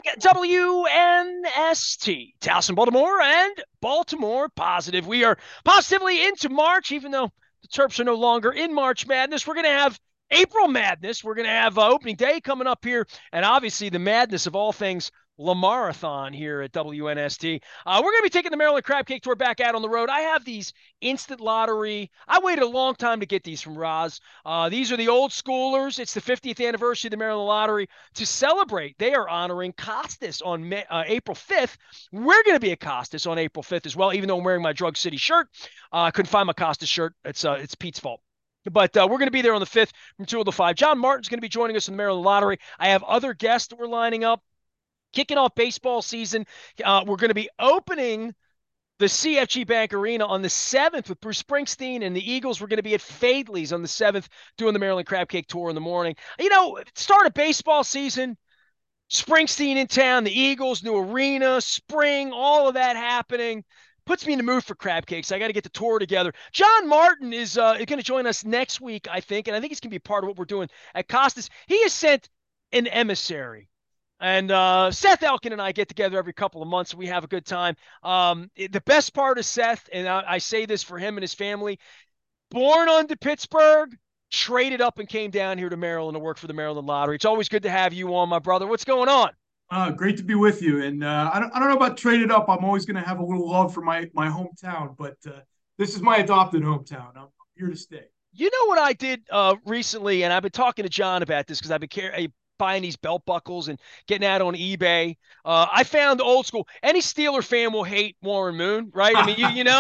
WNST, Towson, Baltimore, and Baltimore Positive. We are positively into March, even though the Terps are no longer in March Madness. We're going to have April Madness. We're going to have opening day coming up here, and obviously the madness of all things La Marathon here at WNST. We're going to be taking the Maryland Crab Cake Tour back out on the road. I have these instant lottery. I waited a long time to get these from Roz. These are the old schoolers. It's the 50th anniversary of the Maryland Lottery. To celebrate, they are honoring Costas on April 5th. We're going to be at Costas on April 5th as well, even though I'm wearing my Drug City shirt. I couldn't find my Costas shirt. It's Pete's fault. But we're going to be there on the 5th from 2 to 5. John Martin's going to be joining us in the Maryland Lottery. I have other guests that we're lining up. Kicking off baseball season, we're going to be opening the CFG Bank Arena on the 7th with Bruce Springsteen and the Eagles. We're going to be at Fadley's on the 7th doing the Maryland Crab Cake Tour in the morning. Start of baseball season, Springsteen in town, the Eagles, new arena, spring, all of that happening. Puts me in the mood for crab cakes. I got to get the tour together. John Martin is going to join us next week, I think, and I think he's going to be a part of what we're doing at Costas. He has sent an emissary. And Seth Elkin and I get together every couple of months. We have a good time. The best part of Seth, and I say this for him and his family, born under Pittsburgh, traded up and came down here to Maryland to work for the Maryland Lottery. It's always good to have you on, my brother. What's going on? Great to be with you. And I don't know about traded up. I'm always going to have a little love for my hometown, but this is my adopted hometown. I'm here to stay. You know what I did recently, and I've been talking to John about this because I've been buying these belt buckles and getting out on eBay. I found old school. Any Steeler fan will hate Warren Moon, right? I mean,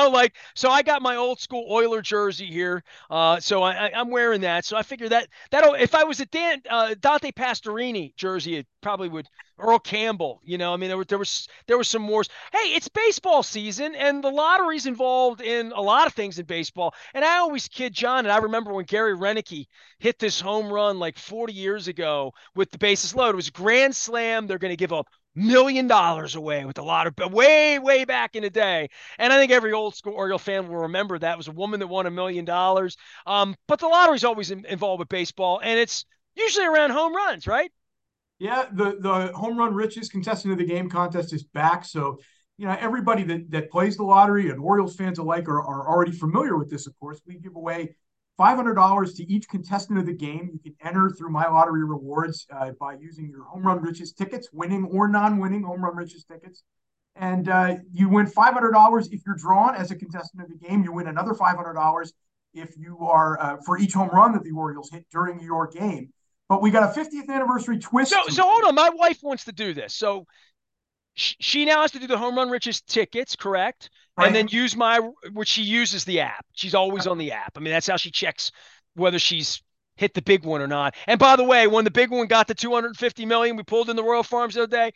so I got my old school Oiler jersey here. So I'm wearing that. So I figure that'll, if I was a Dante Pastorini jersey, it probably would. Earl Campbell, I mean, there was some wars. Hey, it's baseball season, and the lottery's involved in a lot of things in baseball. And I always kid John, and I remember when Gary Renicky hit this home run like 40 years ago with the bases loaded. It was a grand slam. They're going to give $1 million away with the lottery, but way back in the day. And I think every old school Oriole fan will remember that. It was a woman that won $1 million. But the lottery's always involved with baseball, and it's usually around home runs, right? Yeah, the home run riches contestant of the game contest is back. So, everybody that plays the lottery and Orioles fans alike are already familiar with this, of course. We give away $500 to each contestant of the game. You can enter through My Lottery Rewards by using your Home Run Riches tickets, winning or non-winning Home Run Riches tickets. And you win $500 if you're drawn as a contestant of the game. You win another $500 if you are for each home run that the Orioles hit during your game. But we got a 50th anniversary twist. So hold on. My wife wants to do this. So she now has to do the Home Run Riches tickets, correct? Right. And then use which she uses the app. She's always on the app. I mean, that's how she checks whether she's hit the big one or not. And by the way, when the big one got to 250 million, we pulled in the Royal Farms the other day.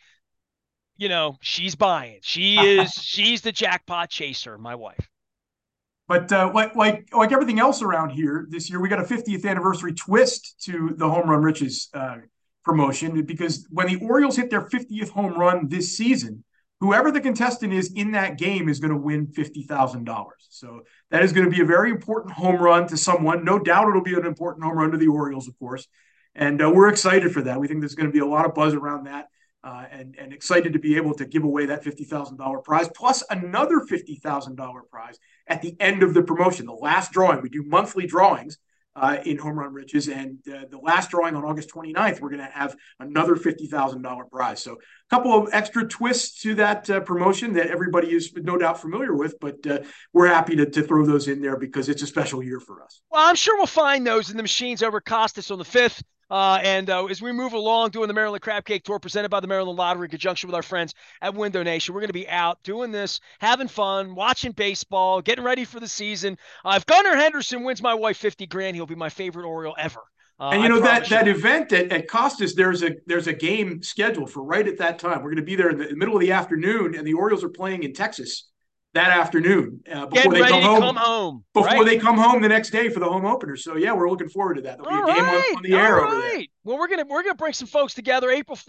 She's buying. She's the jackpot chaser, my wife. But like everything else around here this year, we got a 50th anniversary twist to the Home Run Riches promotion, because when the Orioles hit their 50th home run this season, whoever the contestant is in that game is going to win $50,000. So that is going to be a very important home run to someone. No doubt it'll be an important home run to the Orioles, of course. And we're excited for that. We think there's going to be a lot of buzz around that. And excited to be able to give away that $50,000 prize, plus another $50,000 prize at the end of the promotion, the last drawing. We do monthly drawings in Home Run Riches, and the last drawing on August 29th, we're going to have another $50,000 prize. So a couple of extra twists to that promotion that everybody is no doubt familiar with, but we're happy to throw those in there because it's a special year for us. Well, I'm sure we'll find those in the machines over Costas on the 5th. And as we move along doing the Maryland Crab Cake Tour presented by the Maryland Lottery in conjunction with our friends at Window Nation, we're going to be out doing this, having fun, watching baseball, getting ready for the season. If Gunnar Henderson wins my wife 50 grand, he'll be my favorite Oriole ever. And that event at Costas, there's a game scheduled for right at that time. We're going to be there in the middle of the afternoon, and the Orioles are playing in Texas that afternoon before they come home. Before they come home the next day for the home opener. So yeah, we're looking forward to that. There'll be a game on the air over there. Well, we're gonna bring some folks together April 5th.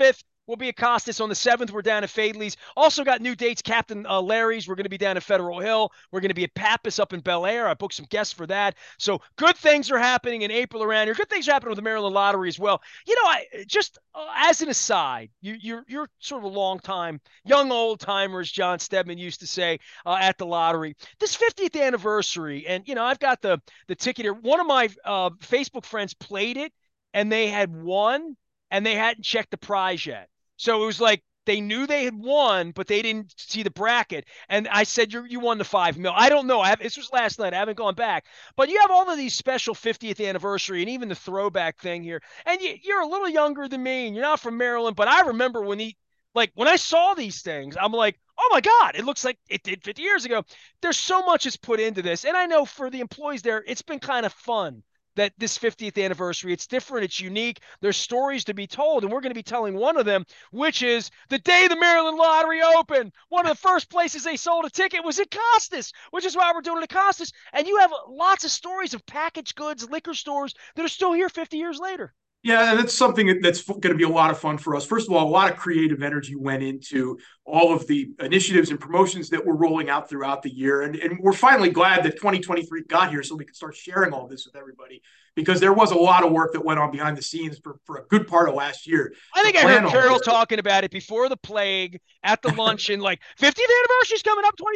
We'll be at Costas on the 7th. We're down at Fadley's. Also got new dates. Captain Larry's. We're going to be down at Federal Hill. We're going to be at Pappas up in Bel Air. I booked some guests for that. So good things are happening in April around here. Good things are happening with the Maryland Lottery as well. I just as an aside, you're sort of a long time, young old timers, John Stedman used to say at the lottery. This 50th anniversary, and I've got the ticket here. One of my Facebook friends played it, and they had won, and they hadn't checked the prize yet. So it was like they knew they had won, but they didn't see the bracket. And I said, you won the $5 million. I don't know. This was last night. I haven't gone back. But you have all of these special 50th anniversary and even the throwback thing here. And you're a little younger than me, and you're not from Maryland. But I remember when I saw these things, I'm like, oh my God, it looks like it did 50 years ago. There's so much that's put into this. And I know for the employees there, it's been kind of fun that this 50th anniversary, it's different, it's unique. There's stories to be told, and we're going to be telling one of them, which is the day the Maryland Lottery opened. One of the first places they sold a ticket was at Costas, which is why we're doing it at Costas. And you have lots of stories of packaged goods, liquor stores that are still here 50 years later. Yeah, that's something that's going to be a lot of fun for us. First of all, a lot of creative energy went into all of the initiatives and promotions that we're rolling out throughout the year. And we're finally glad that 2023 got here so we can start sharing all this with everybody, because there was a lot of work that went on behind the scenes for a good part of last year. I think I heard Carol talking about it before the plague at the luncheon, like 50th anniversary is coming up,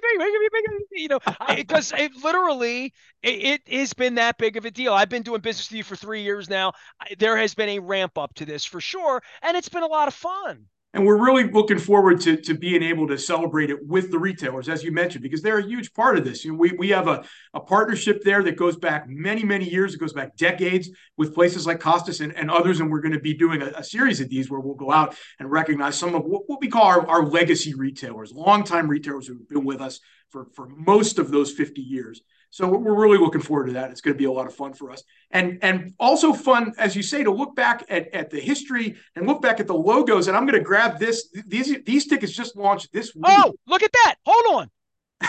23, because it literally, it has been that big of a deal. I've been doing business with you for 3 years now. There has been a ramp up to this for sure, and it's been a lot of fun. And we're really looking forward to being able to celebrate it with the retailers, as you mentioned, because they're a huge part of this. We have a partnership there that goes back many, many years. It goes back decades with places like Costas and others. And we're going to be doing a series of these where we'll go out and recognize some of what we call our legacy retailers, longtime retailers who've been with us for most of those 50 years. So we're really looking forward to that. It's going to be a lot of fun for us. And also fun, as you say, to look back at the history and look back at the logos. And I'm going to grab this. These tickets just launched this week. Oh, look at that. Hold on.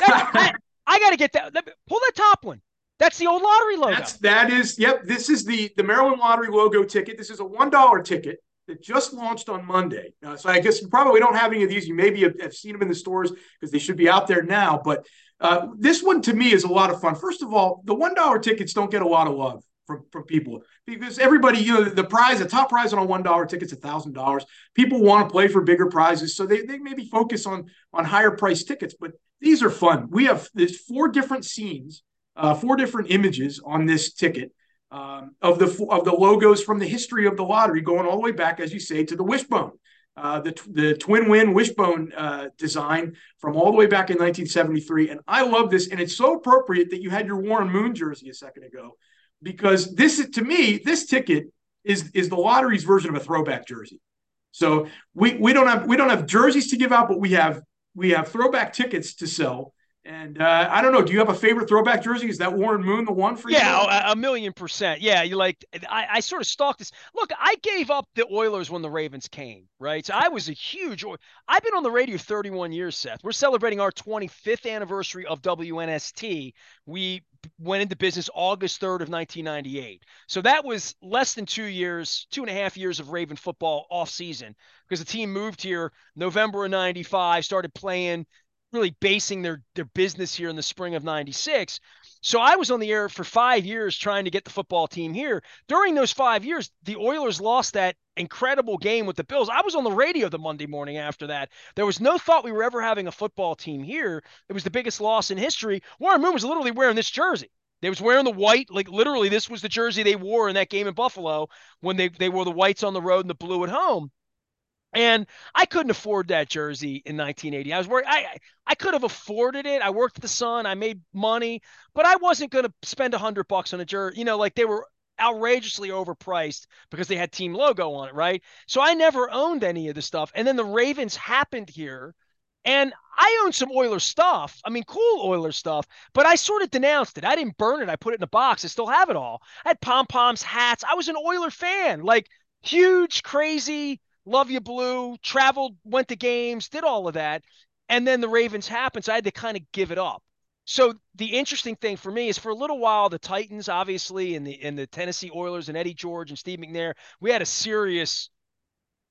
I got to get that. Pull that top one. That's the old lottery logo. Yep. This is the Maryland Lottery logo ticket. This is a $1 ticket that just launched on Monday. So I guess you probably don't have any of these. You maybe have seen them in the stores because they should be out there now. But this one to me is a lot of fun. First of all, the $1 tickets don't get a lot of love from people because everybody, the top prize on a $1 ticket is $1,000. People want to play for bigger prizes, so they maybe focus on higher price tickets. But these are fun. We have there's 4 different scenes, 4 different images on this ticket. Of the logos from the history of the lottery, going all the way back, as you say, to the wishbone, the twin win wishbone design from all the way back in 1973. And I love this, and it's so appropriate that you had your Warren Moon jersey a second ago, because to me, this ticket is the lottery's version of a throwback jersey. So we don't have jerseys to give out, but we have throwback tickets to sell. And I don't know. Do you have a favorite throwback jersey? Is that Warren Moon the one for you? Yeah, 1,000,000%. Yeah, I sort of stalked this. Look, I gave up the Oilers when the Ravens came, right? So I was a huge. I've been on the radio 31 years, Seth. We're celebrating our 25th anniversary of WNST. We went into business August 3rd of 1998. So that was less than 2 years, 2.5 years of Raven football off season, because the team moved here November of 95, started playing, really basing their business here in the spring of 96. So I was on the air for 5 years trying to get the football team here. During those 5 years, the Oilers lost that incredible game with the Bills. I was on the radio the Monday morning after that. There was no thought we were ever having a football team here. It was the biggest loss in history. Warren Moon was literally wearing this jersey. They was wearing the white, like literally this was the jersey they wore in that game in Buffalo when they wore the whites on the road and the blue at home. And I couldn't afford that jersey in 1980. I could have afforded it. I worked at the Sun. I made money, but I wasn't going to spend $100 on a jersey. They were outrageously overpriced because they had team logo on it, right? So I never owned any of the stuff. And then the Ravens happened here, and I owned some Oilers stuff. I mean, cool Oilers stuff, but I sort of denounced it. I didn't burn it. I put it in a box. I still have it all. I had pom-poms, hats. I was an Oiler fan, like huge, crazy, love you blue, traveled, went to games, did all of that. And then the Ravens happened, so I had to kind of give it up. So the interesting thing for me is for a little while, the Titans, obviously, and the Tennessee Oilers and Eddie George and Steve McNair, we had a serious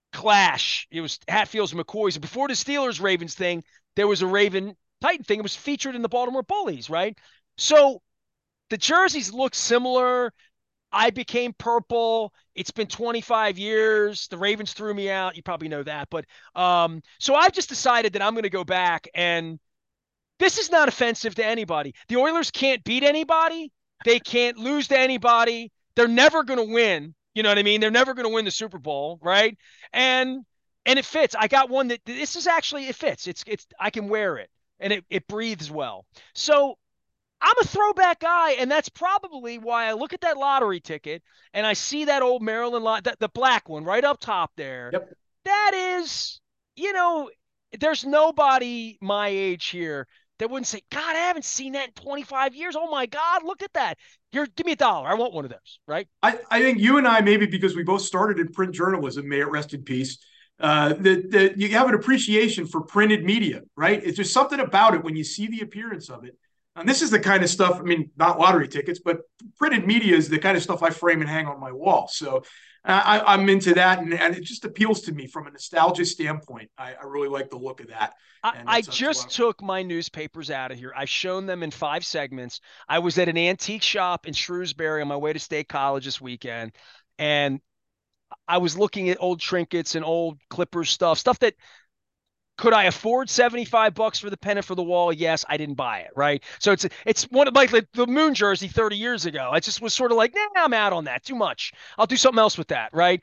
clash. It was Hatfields and McCoys. Before the Steelers Ravens thing, there was a Raven Titan thing. It was featured in the Baltimore Bullies, right? So the jerseys look similar. I became purple. It's been 25 years. The Ravens threw me out. You probably know that. But so I've just decided that I'm going to go back, and this is not offensive to anybody. The Oilers can't beat anybody. They can't lose to anybody. They're never going to win. You know what I mean? They're never going to win the Super Bowl, right? And it fits. I got one that this is actually it fits. It's I can wear it, and it breathes well. So I'm a throwback guy, and that's probably why I look at that lottery ticket and I see that old Maryland lot, the black one right up top there. Yep. That is, you know, there's nobody my age here that wouldn't say, God, I haven't seen that in 25 years. Oh my God, look at that. Give me $1. I want one of those, right? I think you and I, maybe because we both started in print journalism, may it rest in peace, that you have an appreciation for printed media, right? It's just something about it when you see the appearance of it. And this is the kind of stuff, I mean, not lottery tickets, but printed media is the kind of stuff I frame and hang on my wall. So I'm into that. And it just appeals to me from a nostalgia standpoint. I really like the look of that. I just took my newspapers out of here. I've shown them in 5 segments. I was at an antique shop in Shrewsbury on my way to State College this weekend, and I was looking at old trinkets and old Clippers stuff that could I afford $75 for the pennant for the wall? Yes, I didn't buy it, right? So it's one of like the Moon jersey 30 years ago. I just was sort of like, nah, I'm out on that. Too much. I'll do something else with that, right?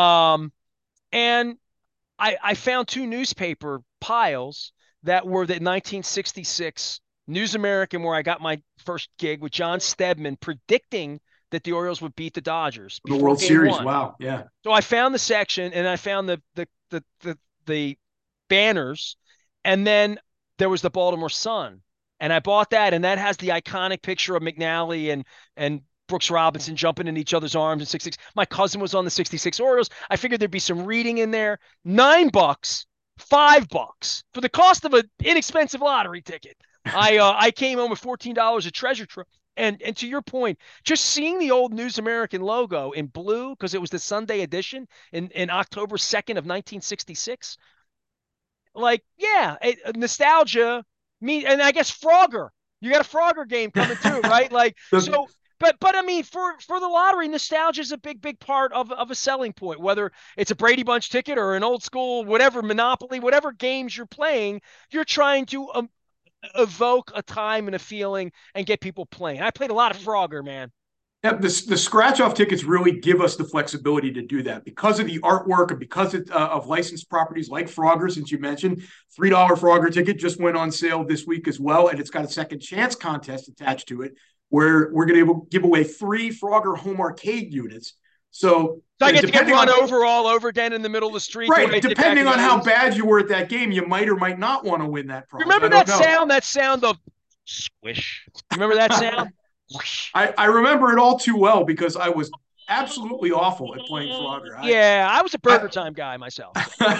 And I found 2 newspaper piles that were the 1966 News American, where I got my first gig with John Stedman predicting that the Orioles would beat the Dodgers the World Series. 1. Wow, yeah. So I found the section, and I found the banners, and then there was the Baltimore Sun, and I bought that, and that has the iconic picture of McNally and Brooks Robinson jumping in each other's arms in 66. My cousin was on the 66 Orioles. I figured there'd be some reading in there. $9, $5 for the cost of an inexpensive lottery ticket. I came home with $14 of treasure trove. And to your point, just seeing the old News American logo in blue, because it was the Sunday edition in October 2nd of 1966. Like, yeah, nostalgia. And I guess Frogger. You got a Frogger game coming too, right? Like, so. But I mean, for the lottery, nostalgia is a big part of a selling point. Whether it's a Brady Bunch ticket or an old school, whatever Monopoly, whatever games you're playing, you're trying to evoke a time and a feeling and get people playing. I played a lot of Frogger, man. Yeah, the scratch-off tickets really give us the flexibility to do that because of the artwork and because of licensed properties like Frogger, since you mentioned. $3 Frogger ticket just went on sale this week as well, and it's got a second chance contest attached to it where we're going to give away 3 Frogger home arcade units. So I get to get run over all over again in the middle of the street. Right. Depending on how bad you were at that game, you might or might not want to win that prize. Remember that sound? That sound of squish. Remember that sound? I remember it all too well because I was absolutely awful at playing Frogger. I was a Burger Time guy myself.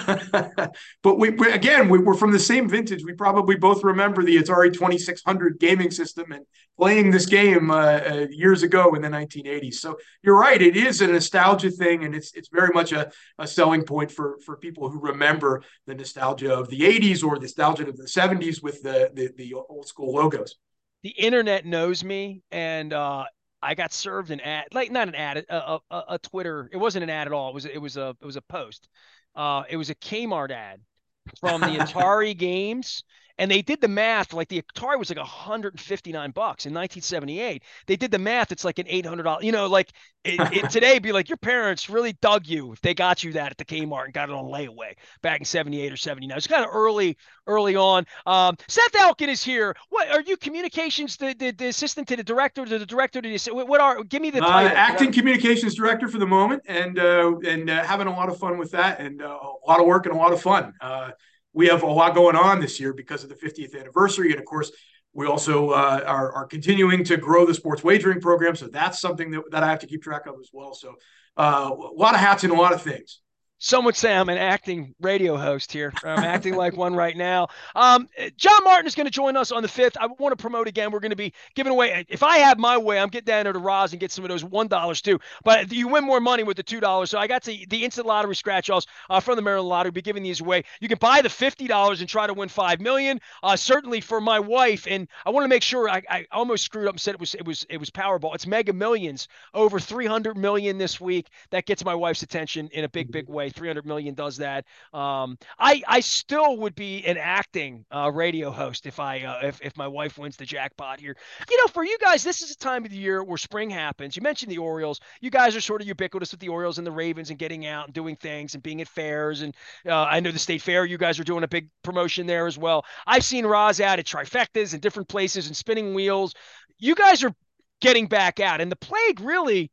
But we're from the same vintage. We probably both remember the Atari 2600 gaming system and playing this game years ago in the 1980s. So you're right. It is a nostalgia thing, and it's very much a selling point for people who remember the nostalgia of the 80s or nostalgia of the 70s with the old school logos. The internet knows me, and I got served an ad, like not an ad, a Twitter. It wasn't an ad at all. It was a post. It was a Kmart ad from the Atari games, and they did the math. Like the Atari was like $159 in 1978. They did the math. It's like an $800. You know, like today it'd be like your parents really dug you if they got you that at the Kmart and got it on layaway back in 78 or 79. It's kind of early on. Seth Elkin is here. What are you, communications, the assistant to the director, to the director? Give me the title. Acting communications director for the moment, and having a lot of fun with that, and a lot of work and a lot of fun. We have a lot going on this year because of the 50th anniversary. And of course, we also are continuing to grow the sports wagering program. So that's something that I have to keep track of as well. So a lot of hats and a lot of things. Some would say I'm an acting radio host here. I'm acting like one right now. John Martin is going to join us on the 5th. I want to promote again. We're going to be giving away. If I have my way, I'm getting down there to Roz and get some of those $1 too. But you win more money with the $2. So I got the instant lottery scratch-offs from the Maryland Lottery. We'll be giving these away. You can buy the $50 and try to win $5 million. Certainly for my wife, and I want to make sure. I almost screwed up and said it was Powerball. It's Mega Millions, over 300 million this week. That gets my wife's attention in a big way. 300 million does that. I still would be an acting radio host if my wife wins the jackpot here. For you guys, this is a time of the year where spring happens. You mentioned the Orioles. You guys are sort of ubiquitous with the Orioles and the Ravens and getting out and doing things and being at fairs. And I know the State Fair, you guys are doing a big promotion there as well. I've seen Roz out at trifectas and different places and spinning wheels. You guys are getting back out, and the plague really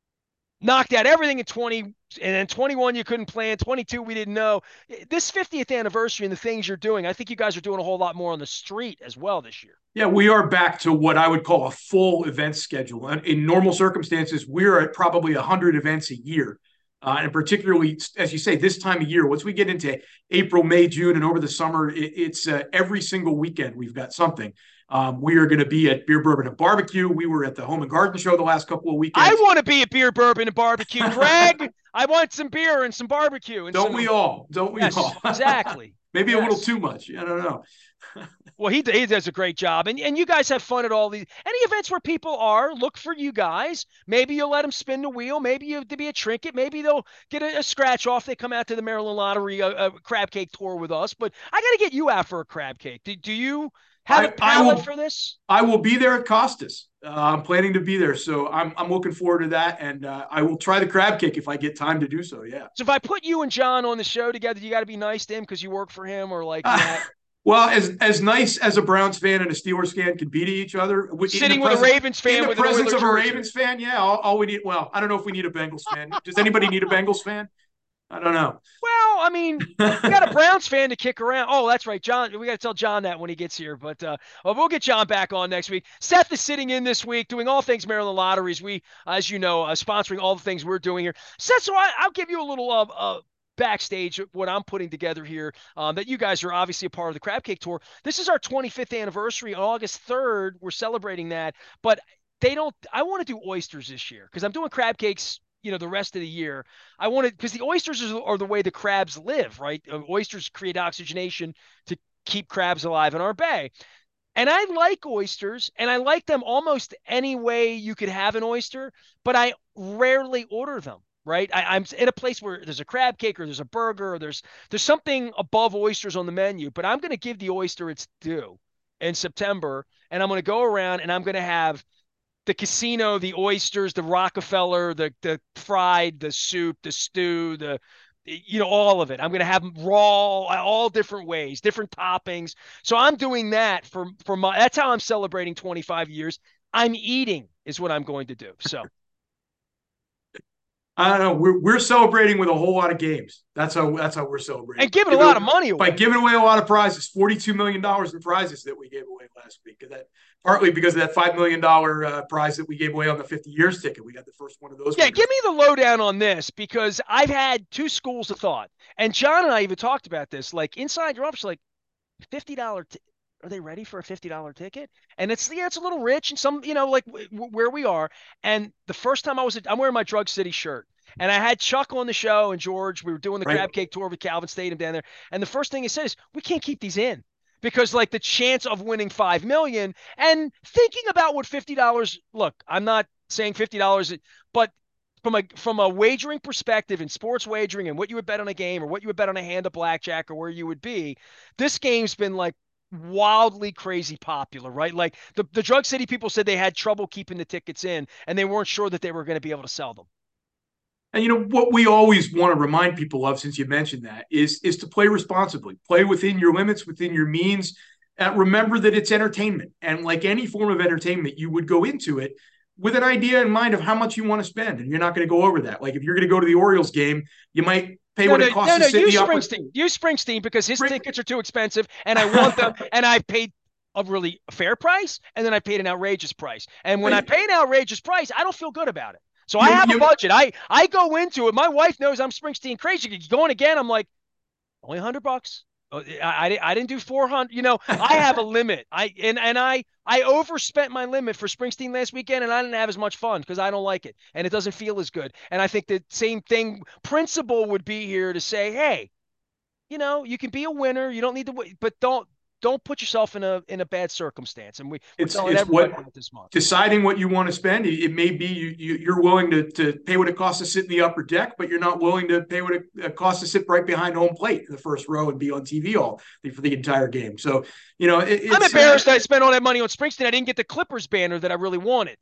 knocked out everything in 20, and then 21 you couldn't plan, 22 we didn't know. This 50th anniversary and the things you're doing, I think you guys are doing a whole lot more on the street as well this year. Yeah, we are back to what I would call a full event schedule. In normal circumstances, we're at probably 100 events a year. And particularly, as you say, this time of year, once we get into April, May, June, and over the summer, it's every single weekend we've got something. We are going to be at Beer, Bourbon, and Barbecue. We were at the Home and Garden Show the last couple of weekends. I want to be at Beer, Bourbon, and Barbecue, Greg. I want some beer and some barbecue. And Don't we all? Yes, exactly. Maybe a little too much. I don't know. Well, he does a great job. And you guys have fun at all these. Any events where people look for you guys. Maybe you'll let them spin the wheel. Maybe you'll be a trinket. Maybe they'll get a scratch off. They come out to the Maryland Lottery crab cake tour with us. But I got to get you out for a crab cake. Do you have a palate for this? I will be there at Costas. I'm planning to be there. So I'm looking forward to that. And I will try the crab cake if I get time to do so. Yeah. So if I put you and John on the show together, you got to be nice to him because you work for him or like that. Well, as nice as a Browns fan and a Steelers fan can be to each other, sitting with a Ravens fan, in the presence of a Ravens fan, yeah, all we need. Well, I don't know if we need a Bengals fan. Does anybody need a Bengals fan? I don't know. Well, I mean, we got a Browns fan to kick around. Oh, that's right, John. We got to tell John that when he gets here. But we'll get John back on next week. Seth is sitting in this week doing all things Maryland Lotteries. We, as you know, sponsoring all the things we're doing here. Seth, so I'll give you a little backstage what I'm putting together here, that you guys are obviously a part of the Crab Cake Tour. This is our 25th anniversary on August 3rd. We're celebrating that, but I want to do oysters this year because I'm doing crab cakes, the rest of the year. I want to, because the oysters are the way the crabs live, right? Oysters create oxygenation to keep crabs alive in our bay. And I like oysters, and I like them almost any way you could have an oyster, but I rarely order them. Right. I'm in a place where there's a crab cake or there's a burger or there's something above oysters on the menu, but I'm going to give the oyster its due in September. And I'm going to go around and I'm going to have the casino, the oysters, the Rockefeller, the fried, the soup, the stew, all of it. I'm going to have them raw, all different ways, different toppings. So I'm doing that for that's how I'm celebrating 25 years. I'm eating is what I'm going to do. So. I don't know. We're celebrating with a whole lot of games. That's how we're celebrating. And giving a lot of money away. By giving away a lot of prizes, $42 million in prizes that we gave away last week. Partly because of that $5 million prize that we gave away on the 50 years ticket. We got the first one of those. Yeah, give me the lowdown on this because I've had two schools of thought. And John and I even talked about this. Like inside your office, like $50 are they ready for a $50 ticket? And it's a little rich and some, like where we are. And the first time I'm wearing my Drug City shirt and I had Chuck on the show and George, we were doing the crab cake tour with Calvin Stadium down there. And the first thing he said is, we can't keep these in because like the chance of winning 5 million and thinking about what $50, look, I'm not saying $50, but from a wagering perspective in sports wagering and what you would bet on a game or what you would bet on a hand of blackjack or where you would be, this game's been like wildly crazy popular, right? Like the Drug City people said they had trouble keeping the tickets in and they weren't sure that they were going to be able to sell them. And what we always want to remind people of, since you mentioned that, is to play responsibly, play within your limits, within your means. Remember that it's entertainment, and like any form of entertainment, you would go into it with an idea in mind of how much you want to spend, and you're not going to go over that. Like if you're going to go to the Orioles game, you might pay what it costs to sit use Springsteen because his tickets are too expensive and I want them and I paid a really fair price and then I paid an outrageous price. And when I pay an outrageous price, I don't feel good about it. So I You, have a you, budget. I go into it. My wife knows I'm Springsteen crazy. Going again, I'm like, only $100. Oh, I didn't do 400. I have a limit. I overspent my limit for Springsteen last weekend, and I didn't have as much fun because I don't like it, and it doesn't feel as good. And I think the same thing principle would be here to say, hey, you can be a winner. You don't need to, but don't put yourself in a bad circumstance. And we're telling it's everybody what that this month. deciding what you want to spend. It may be you're willing to pay what it costs to sit in the upper deck, but you're not willing to pay what it costs to sit right behind home plate in the first row and be on TV for the entire game. So I'm it's embarrassed I spent all that money on Springsteen. I didn't get the Clippers banner that I really wanted.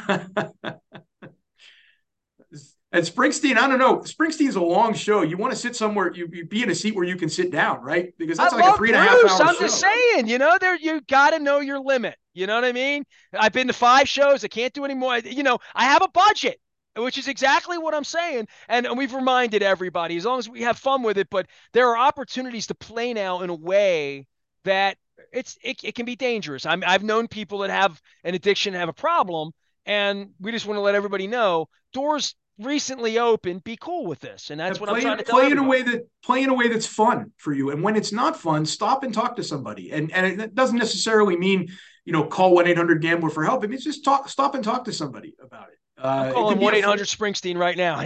And Springsteen, I don't know. Springsteen's a long show. You want to sit somewhere, you be in a seat where you can sit down, right? Because I that's like a love 3.5 Bruce. hour I'm show. just saying, there you got to know your limit. You know what I mean? I've been to 5 shows. I can't do any more. I have a budget, which is exactly what I'm saying. And we've reminded everybody, as long as we have fun with it, but there are opportunities to play now in a way that it can be dangerous. I've known people that have an addiction, have a problem, and we just want to let everybody know doors recently opened. Be cool with this, and that's And what I'm trying to tell everybody. play in a way that's fun for you. And when it's not fun, stop and talk to somebody. And it doesn't necessarily mean call 1-800 gambler for help. I mean, it's just stop and talk to somebody about it. I'm It calling can be 1-800 Springsteen right now.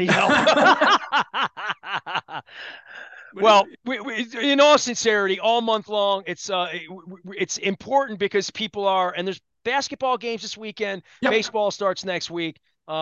but Well, in all sincerity, all month long, it's important because people are, and there's basketball games this weekend. yep. Baseball starts next week.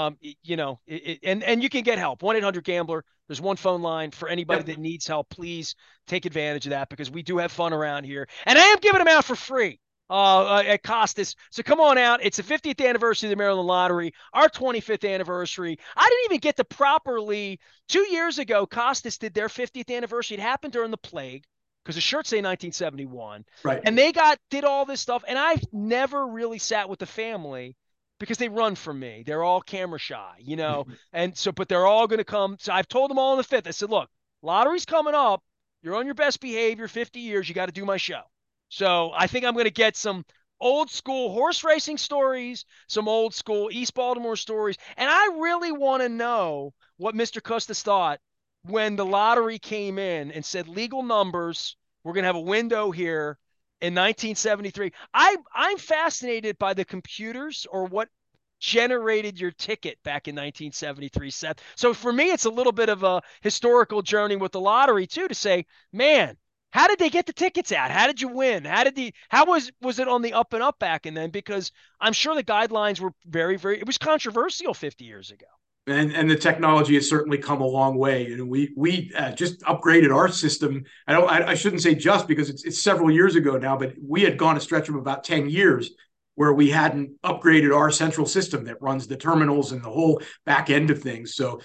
And you can get help. 1-800 Gambler. There's one phone line for anybody Yep. that needs help. Please take advantage of that because we do have fun around here, and I am giving them out for free. At Costas. So come on out. It's the 50th anniversary of the Maryland Lottery, our 25th anniversary. I didn't even get to properly, 2 years ago, Costas did their 50th anniversary. It happened during the plague because the shirts say 1971. Right. And they did all this stuff. And I've never really sat with the family because they run from me. They're all camera shy. And so, but they're all going to come. So I've told them all on the 5th. I said, look, lottery's coming up. You're on your best behavior, 50 years. You got to do my show. So I think I'm going to get some old school horse racing stories, some old school East Baltimore stories. And I really want to know what Mr. Custis thought when the lottery came in and said legal numbers. We're going to have a window here in 1973. I'm fascinated by the computers or what generated your ticket back in 1973, Seth. So for me, it's a little bit of a historical journey with the lottery too, to say, man, how did they get the tickets out? How did you win? How was it on the up and up back and then? Because I'm sure the guidelines were very, very, it was controversial 50 years ago. And the technology has certainly come a long way. And we just upgraded our system. I shouldn't say just because it's several years ago now, but we had gone a stretch of about 10 years where we hadn't upgraded our central system that runs the terminals and the whole back end of things. So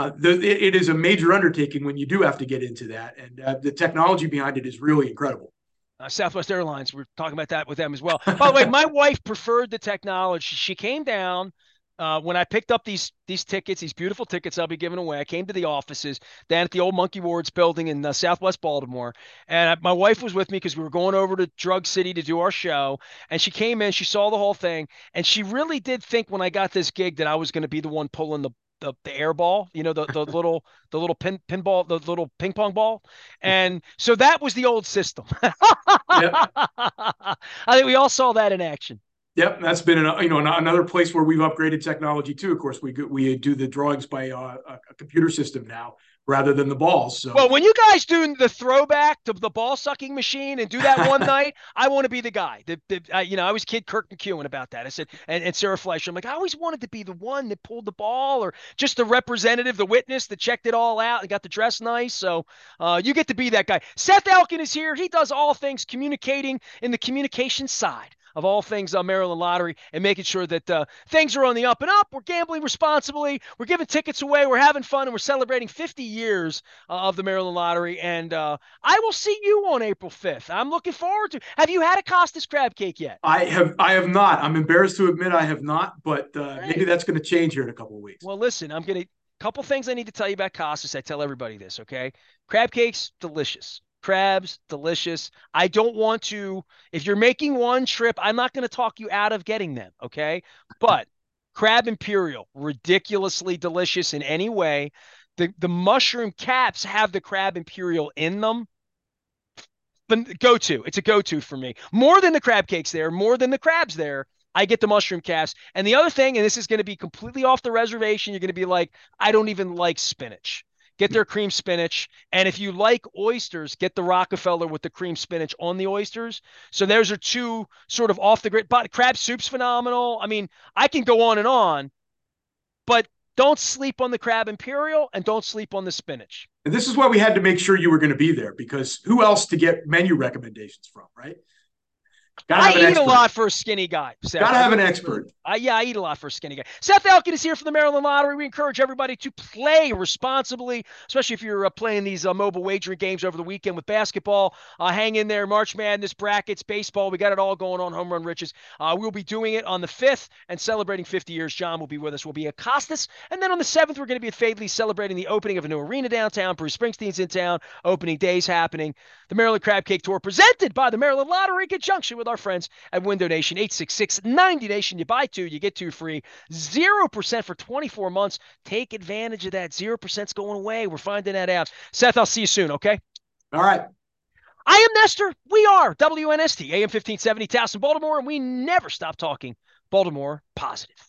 it is a major undertaking when you do have to get into that. And the technology behind it is really incredible. Southwest Airlines, we're talking about that with them as well. By the way, my wife preferred the technology. She came down when I picked up these tickets, these beautiful tickets I'll be giving away. I came to the offices down at the old Monkey Wards building in Southwest Baltimore, and my wife was with me because we were going over to Drug City to do our show. And she came in, she saw the whole thing, and she really did think when I got this gig that I was going to be the one pulling the air ball, the little pinball, the little ping pong ball. And so that was the old system. Yep. I think we all saw that in action. Yep, that's been another place where we've upgraded technology too. Of course, we do the drawings by a computer system now rather than the balls. So Well, when you guys do the throwback to the ball sucking machine and do that one night, I want to be the guy. I always kid Kirk McEwen about that. I said, and Sarah Fleischer, I'm like, I always wanted to be the one that pulled the ball or just the representative, the witness that checked it all out and got the dress nice. So you get to be that guy. Seth Elkin is here. He does all things communicating in the communication side of all things on Maryland Lottery and making sure that things are on the up and up. We're gambling responsibly. We're giving tickets away. We're having fun, and we're celebrating 50 years of the Maryland Lottery. And I will see you on April 5th. I'm looking forward to. Have you had a Costas crab cake yet? I have not. I'm embarrassed to admit I have not, but maybe that's going to change here in a couple of weeks. Well, listen, couple things I need to tell you about Costas. I tell everybody this, okay? Crab cakes, delicious. Crabs, delicious. I don't want to, if you're making one trip, I'm not going to talk you out of getting them, okay? But Crab Imperial, ridiculously delicious in any way. The mushroom caps have the Crab Imperial in them. But go-to. It's a go-to for me. More than the crab cakes there, more than the crabs there. I get the mushroom caps. And the other thing, and this is going to be completely off the reservation, you're going to be like, I don't even like spinach. Get their cream spinach. And if you like oysters, get the Rockefeller with the cream spinach on the oysters. So those are two sort of off the grid. But crab soup's phenomenal. I mean, I can go on, but don't sleep on the Crab Imperial and don't sleep on the spinach. And this is why we had to make sure you were going to be there, because who else to get menu recommendations from, right? Gotta have an expert. I eat a lot for a skinny guy, Seth. Gotta have an expert. Yeah, I eat a lot for a skinny guy. Seth Elkin is here for the Maryland Lottery. We encourage everybody to play responsibly, especially if you're playing these mobile wagering games over the weekend with basketball. Hang in there. March Madness, brackets, baseball. We got it all going on. Home Run Riches. We'll be doing it on the 5th and celebrating 50 years. John will be with us. We'll be at Costas. And then on the 7th, we're going to be at Fadley celebrating the opening of a new arena downtown. Bruce Springsteen's in town. Opening day's happening. The Maryland Crab Cake Tour presented by the Maryland Lottery in conjunction with our friends at Window Nation. 866-90 Nation. You buy 2, you get 2 free. 0% for 24 months. Take advantage of that. 0%'s going away. We're finding that out. Seth, I'll see you soon, okay? All right. I am Nestor. We are WNST, AM 1570, Towson, Baltimore, and we never stop talking Baltimore positive.